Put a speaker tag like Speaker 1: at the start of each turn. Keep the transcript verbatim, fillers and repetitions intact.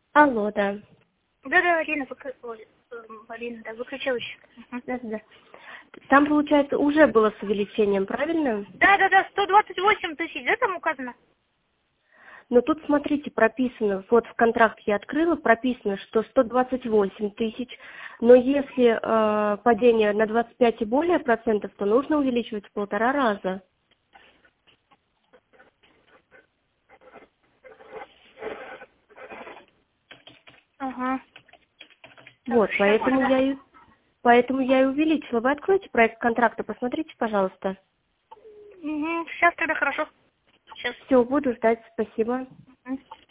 Speaker 1: Алло, да.
Speaker 2: Да-да, Алина, выкры... Ой, эм, Алина, да, выключилась. Мгм.
Speaker 1: Да, да. Там, получается, уже было с увеличением, правильно?
Speaker 2: Да-да-да, сто двадцать восемь тысяч, да, там указано?
Speaker 1: Но тут, смотрите, прописано, вот в контракт я открыла, прописано, что сто двадцать восемь тысяч, но если э, падение на двадцать пять и более процентов, то нужно увеличивать в полтора раза.
Speaker 2: Ага. Так,
Speaker 1: Вот,
Speaker 2: сейчас
Speaker 1: поэтому
Speaker 2: тогда.
Speaker 1: я и поэтому я и увеличила. Вы откройте проект контракта, посмотрите, пожалуйста.
Speaker 2: Угу, сейчас тогда хорошо. Сейчас.
Speaker 1: Все, буду ждать, спасибо.